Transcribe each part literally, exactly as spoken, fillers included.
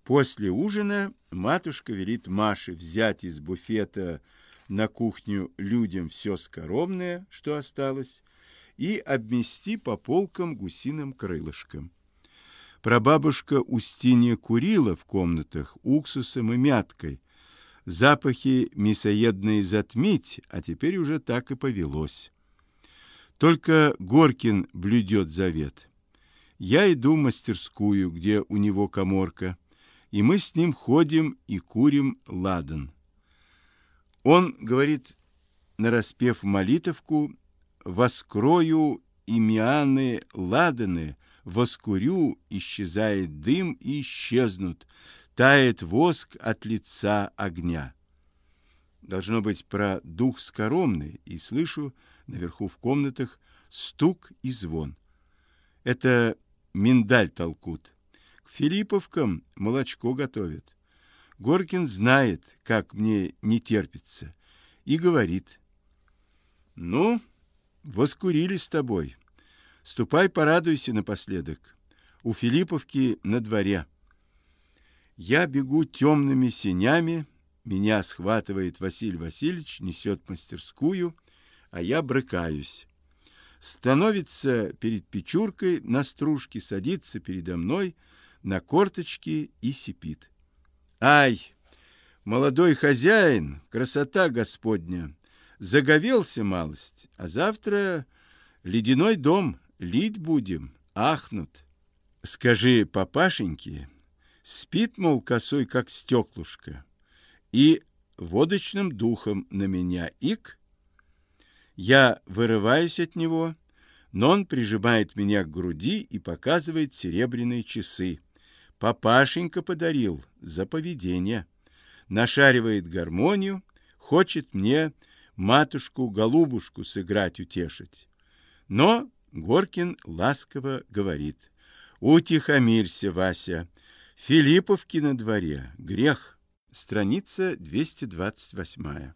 После ужина матушка велит Маше взять из буфета на кухню людям все скоромное, что осталось, и обмести по полкам гусиным крылышком. Прабабушка Устинья курила в комнатах уксусом и мяткой. Запахи мясоедные затмить, а теперь уже так и повелось. Только Горкин блюдет завет. Я иду в мастерскую, где у него каморка, и мы с ним ходим и курим ладан. Он говорит, нараспев молитовку: «Воскрою имианы ладаны, воскурю, исчезает дым и исчезнут, тает воск от лица огня». Должно быть про дух скоромный, и слышу наверху в комнатах стук и звон. Это миндаль толкут. К филипповкам молочко готовят. Горкин знает, как мне не терпится, и говорит: «Ну, воскурили с тобой. Ступай, порадуйся напоследок. У Филипповки на дворе». Я бегу темными сенями, меня схватывает Василий Васильевич, несет в мастерскую, а я брыкаюсь. Становится перед печуркой на стружке, садится передо мной на корточки и сипит: «Ай, молодой хозяин, красота Господня, заговелся малость, а завтра ледяной дом лить будем, ахнут. Скажи папашеньке, спит, мол, косой, как стеклушка, и водочным духом на меня ик». Я вырываюсь от него, но он прижимает меня к груди и показывает серебряные часы. Папашенька подарил за поведение. Нашаривает гармонию, хочет мне матушку-голубушку сыграть, утешить. Но Горкин ласково говорит: «Утихомирься, Вася, Филипповки на дворе, грех». Страница двести двадцать восемь.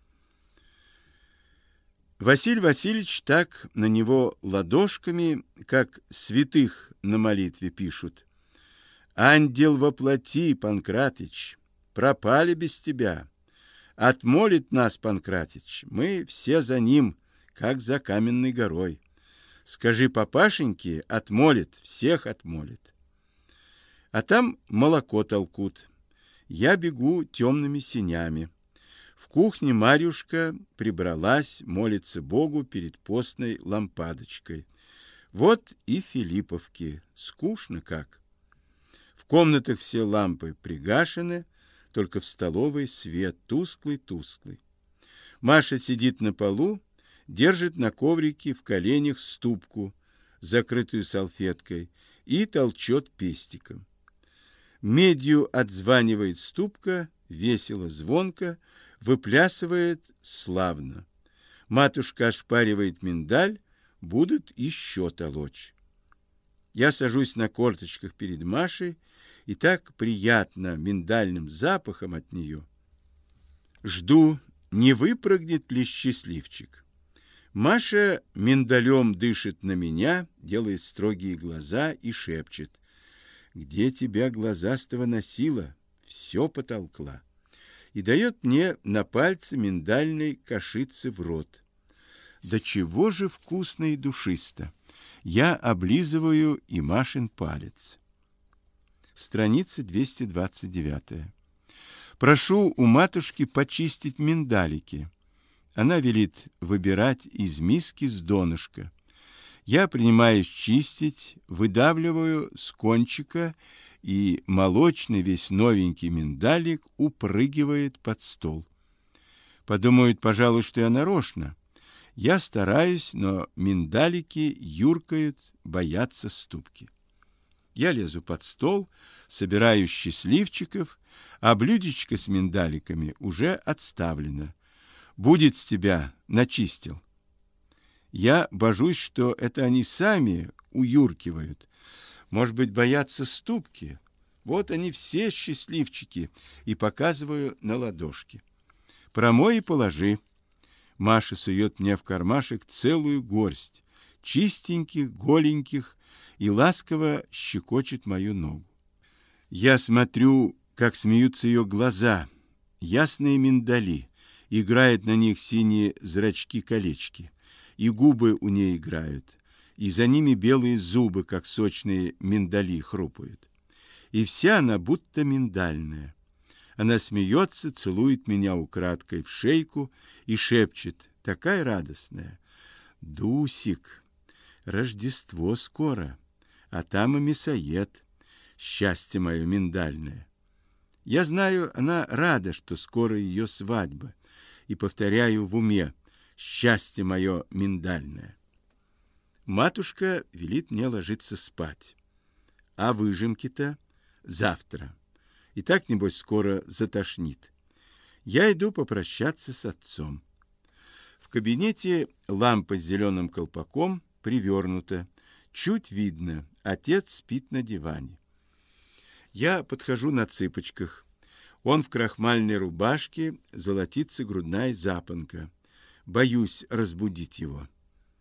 Василий Васильевич так на него ладошками, как святых на молитве пишут: «Ангел воплоти, Панкратыч, пропали без тебя. Отмолит нас Панкратыч, мы все за ним, как за каменной горой. Скажи папашеньке, отмолит, всех отмолит». А там молоко толкут. Я бегу темными сенями. В кухне Марьюшка прибралась, молится Богу перед постной лампадочкой. Вот и Филипповки. Скучно как. В комнатах все лампы пригашены, только в столовой свет тусклый-тусклый. Маша сидит на полу, держит на коврике в коленях ступку, закрытую салфеткой, и толчет пестиком. Медью отзванивает ступка, весело, звонко, выплясывает славно. Матушка ошпаривает миндаль, будут еще толочь. Я сажусь на корточках перед Машей, и так приятно миндальным запахом от нее. Жду, не выпрыгнет ли счастливчик. Маша миндалем дышит на меня, делает строгие глаза и шепчет: «Где тебя глазастого носила? Все потолкла». И дает мне на пальце миндальной кашицы в рот. Да чего же вкусно и душисто! Я облизываю и Машин палец. Страница двести двадцать девять. Прошу у матушки почистить миндалики. Она велит выбирать из миски с донышка. Я принимаюсь чистить, выдавливаю с кончика, и молочный весь новенький миндалик упрыгивает под стол. Подумают, пожалуй, что я нарочно. Я стараюсь, но миндалики юркают, боятся ступки. Я лезу под стол, собираю счастливчиков, а блюдечко с миндаликами уже отставлено. Будет с тебя, начистил. Я божусь, что это они сами уюркивают. Может быть, боятся ступки. Вот они все счастливчики, и показываю на ладошки. Промой и положи. Маша сует мне в кармашек целую горсть, чистеньких, голеньких, и ласково щекочет мою ногу. Я смотрю, как смеются ее глаза, ясные миндали, играют на них синие зрачки-колечки, и губы у ней играют, и за ними белые зубы, как сочные миндали, хрупают. И вся она будто миндальная. Она смеется, целует меня украдкой в шейку и шепчет, такая радостная: «Дусик, Рождество скоро, а там и мясоед, счастье мое миндальное». Я знаю, она рада, что скоро ее свадьба, и повторяю в уме: счастье мое миндальное. Матушка велит мне ложиться спать, а выжимки-то завтра. И так, небось, скоро затошнит. Я иду попрощаться с отцом. В кабинете лампа с зеленым колпаком привернута. Чуть видно, отец спит на диване. Я подхожу на цыпочках. Он в крахмальной рубашке, золотится грудная запонка. Боюсь разбудить его.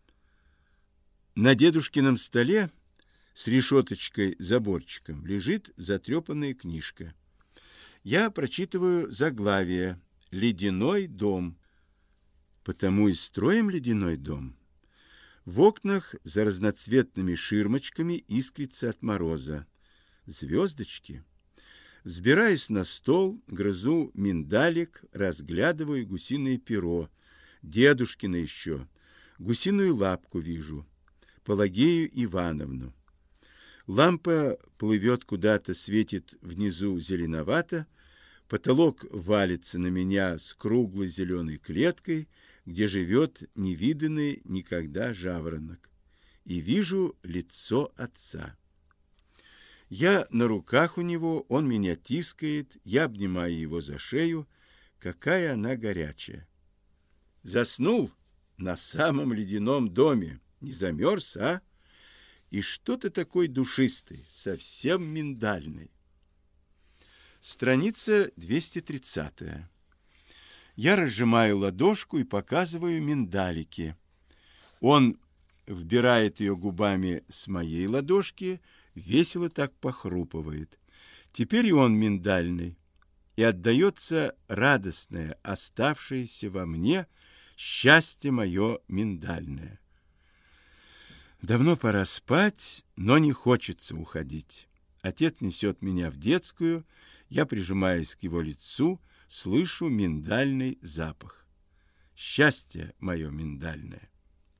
На дедушкином столе с решеточкой-заборчиком лежит затрепанная книжка. Я прочитываю заглавие «Ледяной дом». Потому и строим ледяной дом. В окнах за разноцветными ширмочками искрится от мороза. Звездочки. Взбираюсь на стол, грызу миндалик, разглядываю гусиное перо. Дедушкина еще. Гусиную лапку вижу. Пелагею Ивановну. Лампа плывет куда-то, светит внизу зеленовато. Потолок валится на меня с круглой зеленой клеткой, где живет невиданный никогда жаворонок. И вижу лицо отца. Я на руках у него, он меня тискает, я обнимаю его за шею. Какая она горячая. Заснул на самом ледяном доме. Не замерз, а? И что ты такой душистый, совсем миндальный. Страница двести тридцатая. Я разжимаю ладошку и показываю миндалики. Он вбирает ее губами с моей ладошки, весело так похрупывает. Теперь и он миндальный, и отдается радостное, оставшееся во мне счастье мое миндальное. Давно пора спать, но не хочется уходить. Отец несет меня в детскую, я прижимаюсь к его лицу, слышу миндальный запах. Счастье мое миндальное.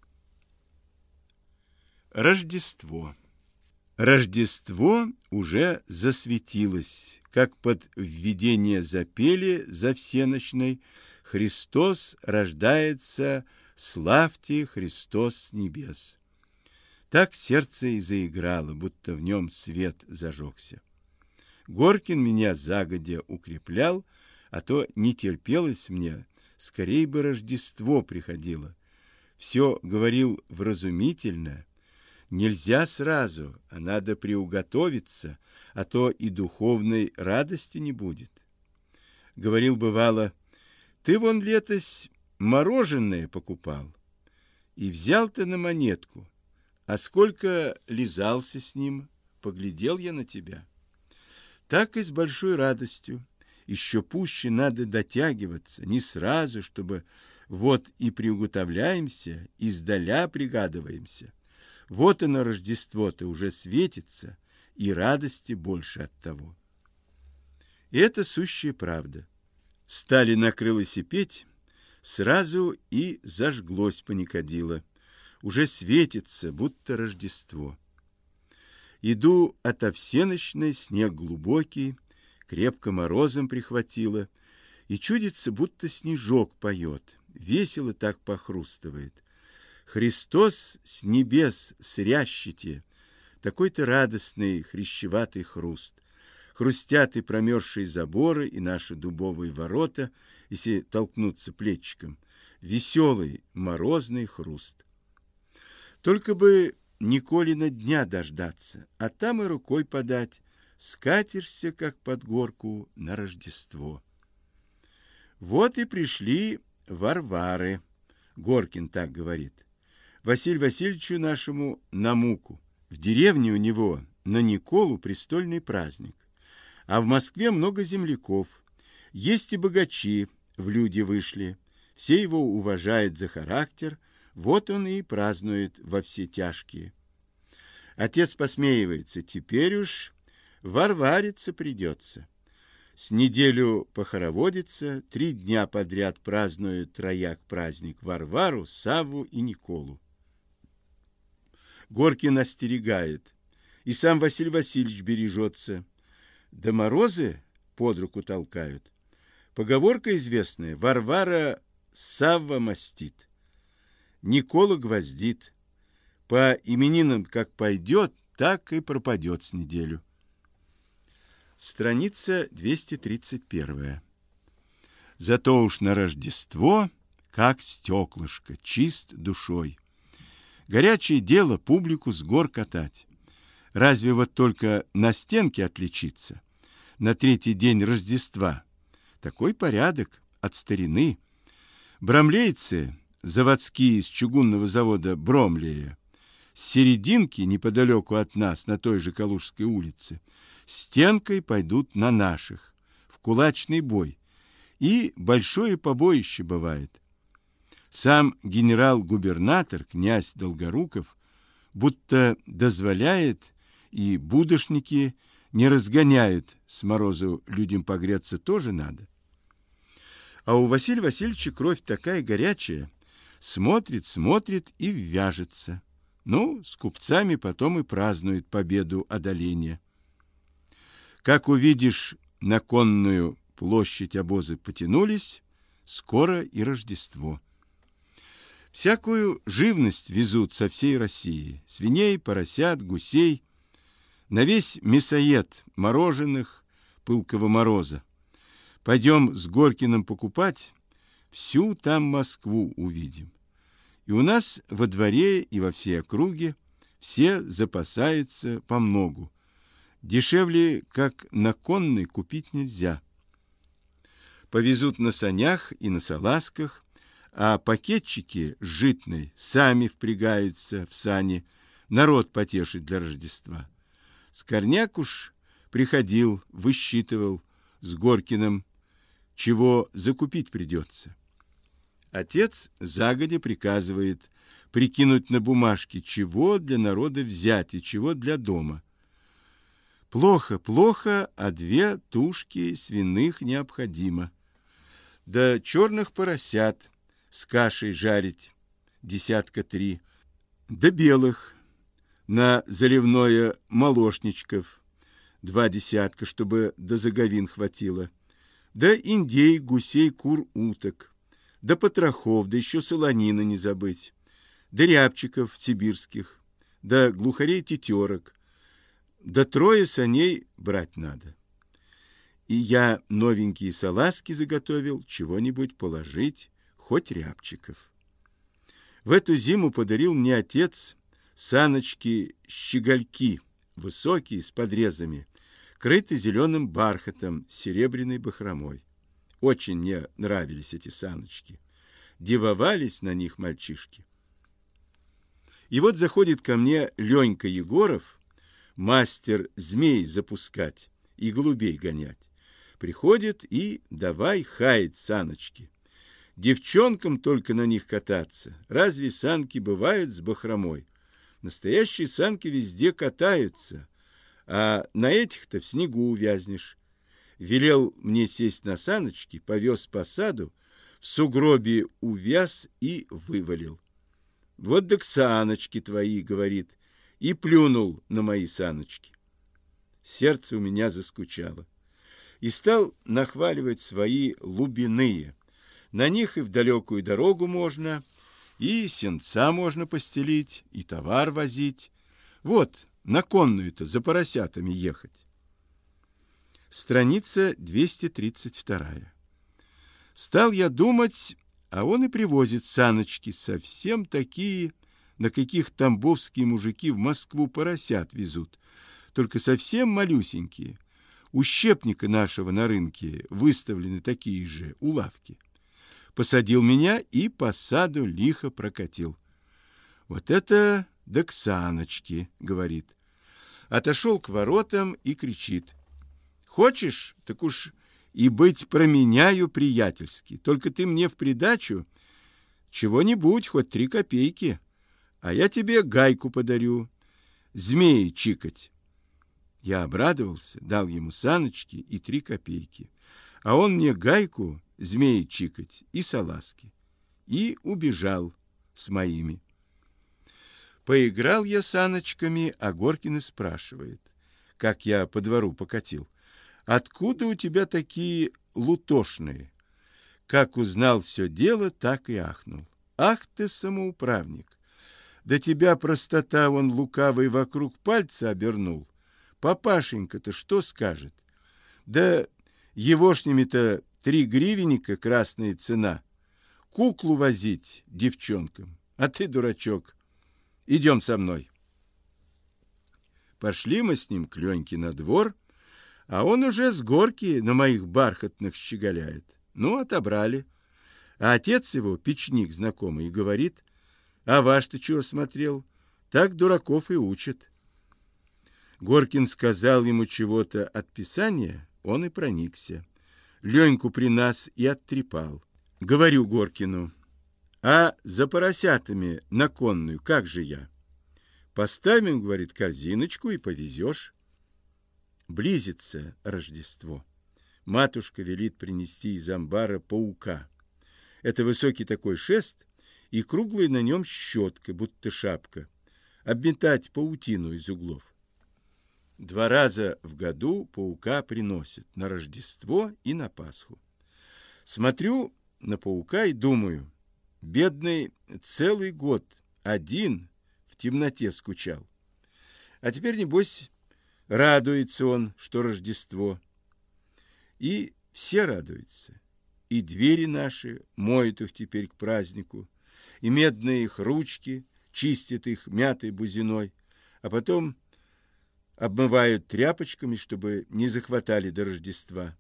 Рождество. Рождество уже засветилось, как под введение запели за всенощной: Христос рождается, славьте Христос с небес. Так сердце и заиграло, будто в нем свет зажегся. Горкин меня загодя укреплял, а то не терпелось мне, скорей бы Рождество приходило. Все говорил вразумительно. Нельзя сразу, а надо приуготовиться, а то и духовной радости не будет. Говорил бывало: ты вон летось мороженое покупал, и взял ты на монетку, а сколько лизался с ним, поглядел я на тебя. Так и с большой радостью. Еще пуще надо дотягиваться, не сразу, чтобы вот и приуготовляемся, издаля пригадываемся. Вот оно, Рождество-то уже светится, и радости больше от того. И это сущая правда. Стали накрылось и петь, сразу и зажглось паникадило. Уже светится, будто Рождество. Иду ото всенощной, снег глубокий, крепко морозом прихватило, и чудится, будто снежок поет, весело так похрустывает. Христос с небес срящите, такой-то радостный хрящеватый хруст. Хрустят и промерзшие заборы, и наши дубовые ворота, если толкнуться плечиком. Веселый, морозный хруст. Только бы Николина дня дождаться, а там и рукой подать, скатишься, как под горку, на Рождество. Вот и пришли Варвары, Горкин так говорит, Василию Васильевичу нашему на муку. В деревне у него на Николу престольный праздник. А в Москве много земляков. Есть и богачи, в люди вышли. Все его уважают за характер, вот он и празднует во все тяжкие. Отец посмеивается, теперь уж варвариться придется. С неделю похороводится, три дня подряд празднует трояк праздник Варвару, Савву и Николу. Горкин остерегает, и сам Василий Васильевич бережется. Да морозы под руку толкают. Поговорка известная: Варвара Савва мастит, Никола гвоздит. По именинам как пойдет, так и пропадет с неделю. Страница двести тридцать первая. Зато уж на Рождество, как стеклышко, чист душой. Горячее дело публику с гор катать. Разве вот только на стенке отличиться? На третий день Рождества. Такой порядок от старины. Бромлейцы, заводские из чугунного завода Бромлея, с серединки, неподалеку от нас, на той же Калужской улице, стенкой пойдут на наших, в кулачный бой. И большое побоище бывает. Сам генерал-губернатор, князь Долгоруков, будто дозволяет, и будошники не разгоняют, с морозу людям погреться тоже надо. А у Василия Васильевича кровь такая горячая, смотрит, смотрит и вяжется. Ну, с купцами потом и празднует победу одоления. Как увидишь, на конную площадь обозы потянулись, скоро и Рождество. Всякую живность везут со всей России: свиней, поросят, гусей, на весь мясоед мороженых пылкого мороза. Пойдем с Горкиным покупать, всю там Москву увидим. И у нас во дворе и во всей округе все запасаются помногу. Дешевле, как на конной, купить нельзя. Повезут на санях и на салазках, а пакетчики с житной сами впрягаются в сани, народ потешить для Рождества. Скорняк уж приходил, высчитывал с Горкиным, чего закупить придется. Отец загодя приказывает прикинуть на бумажке, чего для народа взять и чего для дома. Плохо, плохо, а две тушки свиных необходимо. Да черных поросят с кашей жарить, десятка три, да белых на заливное молочничков, два десятка, чтобы до заговин хватило, да индей, гусей, кур, уток, да потрохов, да еще солонина не забыть, да рябчиков сибирских, да глухарей-тетерок, да трое саней брать надо. И я новенькие салазки заготовил, чего-нибудь положить, хоть рябчиков. В эту зиму подарил мне отец саночки-щегольки, высокие, с подрезами, крыты зеленым бархатом с серебряной бахромой. Очень мне нравились эти саночки. Дивовались на них мальчишки. И вот заходит ко мне Ленька Егоров, мастер змей запускать и голубей гонять. Приходит и давай хаять саночки. Девчонкам только на них кататься. Разве санки бывают с бахромой? Настоящие санки везде катаются, а на этих-то в снегу увязнешь. Велел мне сесть на саночки, повез по саду, в сугробе увяз и вывалил. Вот так саночки твои, говорит, и плюнул на мои саночки. Сердце у меня заскучало. И стал нахваливать свои лубиные. На них и в далекую дорогу можно, и сенца можно постелить, и товар возить. Вот, на конную-то за поросятами ехать. Страница двести тридцать вторая. Стал я думать, а он и привозит саночки, совсем такие, на каких тамбовские мужики в Москву поросят везут, только совсем малюсенькие. У щепника нашего на рынке выставлены такие же, у лавки. Посадил меня и по саду лихо прокатил. Вот это да к саночке, говорит. Отошел к воротам и кричит. Хочешь, так уж и быть променяю приятельски. Только ты мне в придачу чего-нибудь, хоть три копейки, а я тебе гайку подарю, змеи чикать. Я обрадовался, дал ему саночки и три копейки, а он мне гайку, змеи чикать и салазки, и убежал с моими. Поиграл я саночками, а Горкин и спрашивает, как я по двору покатил: откуда у тебя такие лутошные? Как узнал все дело, так и ахнул. Ах ты, самоуправник! Да тебя простота вон лукавый вокруг пальца обернул. Папашенька-то что скажет? Да егошними-то три гривенника красная цена. Куклу возить девчонкам. А ты, дурачок, идем со мной. Пошли мы с ним к Леньке на двор, а он уже с горки на моих бархатных щеголяет. Ну, отобрали. А отец его, печник знакомый, говорит: а ваш-то чего смотрел? Так дураков и учат. Горкин сказал ему чего-то от писания, он и проникся. Леньку при нас и оттрепал. Говорю Горкину: а за поросятами на конную как же я? Поставим, говорит, корзиночку и повезешь. Близится Рождество. Матушка велит принести из амбара паука. Это высокий такой шест и круглая на нем щетка, будто шапка. Обметать паутину из углов. Два раза в году паука приносят на Рождество и на Пасху. Смотрю на паука и думаю: бедный целый год один в темноте скучал. А теперь, небось, радуется он, что Рождество. И все радуются. И двери наши моют их теперь к празднику, и медные их ручки чистят их мятой бузиной, а потом обмывают тряпочками, чтобы не захватали до Рождества.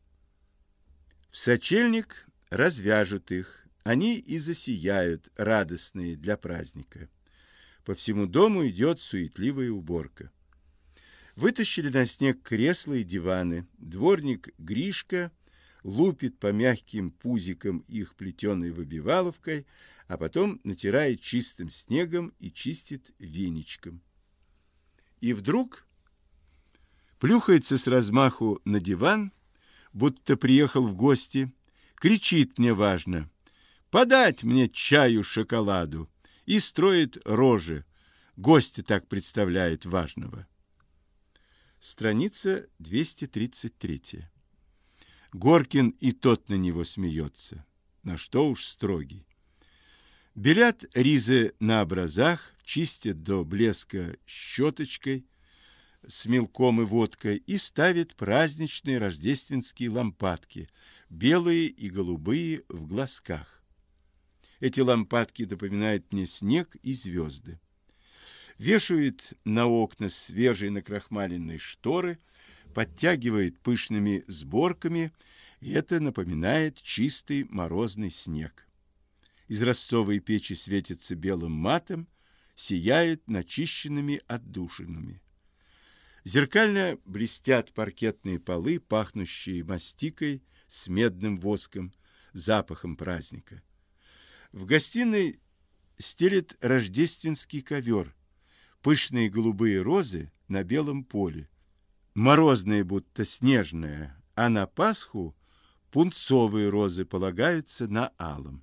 В сочельник развяжут их, они и засияют, радостные для праздника. По всему дому идет суетливая уборка. Вытащили на снег кресла и диваны. Дворник Гришка лупит по мягким пузикам их плетеной выбиваловкой, а потом натирает чистым снегом и чистит веничком. И вдруг плюхается с размаху на диван, будто приехал в гости, кричит мне важно: подать мне чаю шоколаду, и строит рожи. Гостя так представляет важного. Страница двести тридцать три. Горкин и тот на него смеется. На что уж строгий. Белят ризы на образах, чистят до блеска щеточкой с мелком и водкой и ставят праздничные рождественские лампадки, белые и голубые в глазках. Эти лампадки напоминают мне снег и звезды. Вешают на окна свежие накрахмаленные шторы, подтягивает пышными сборками, и это напоминает чистый морозный снег. Изразцовые печи светятся белым матом, сияют начищенными отдушинами. Зеркально блестят паркетные полы, пахнущие мастикой с медным воском, запахом праздника. В гостиной стелет рождественский ковер, пышные голубые розы на белом поле, морозные будто снежные, а на Пасху пунцовые розы полагаются на алом.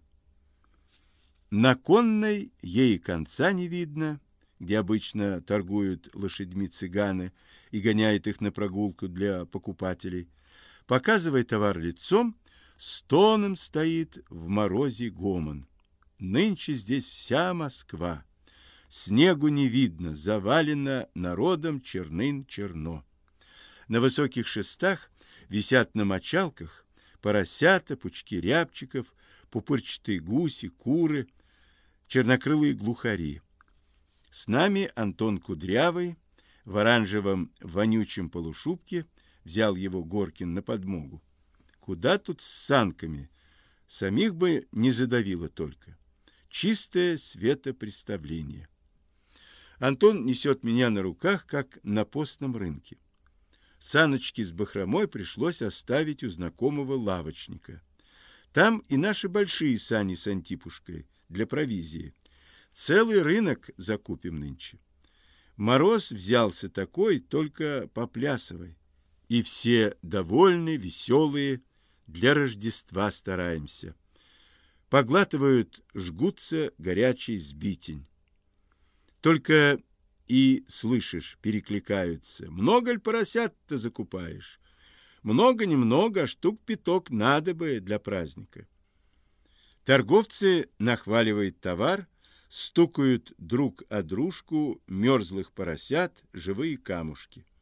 На конной ей конца не видно, где обычно торгуют лошадьми цыганы и гоняют их на прогулку для покупателей. Показывая товар лицом, стоном стоит в морозе гомон. Нынче здесь вся Москва. Снегу не видно, завалено народом черным-черно. На высоких шестах висят на мочалках поросята, пучки рябчиков, пупырчатые гуси, куры, чернокрылые глухари. С нами Антон Кудрявый в оранжевом вонючем полушубке, взял его Горкин на подмогу. Куда тут с санками? Самих бы не задавило только. Чистое светопреставление. Антон несет меня на руках, как на постном рынке. Саночки с бахромой пришлось оставить у знакомого лавочника. Там и наши большие сани с Антипушкой для провизии. Целый рынок закупим нынче. Мороз взялся такой, только поплясывай. И все довольны, веселые, для Рождества стараемся. Поглатывают, жгутся горячий сбитень. Только и, слышишь, перекликаются. Много ли поросят-то закупаешь? Много-немного, а штук пяток надо бы для праздника. Торговцы нахваливают товар, стукают друг о дружку мерзлых поросят, живые камушки.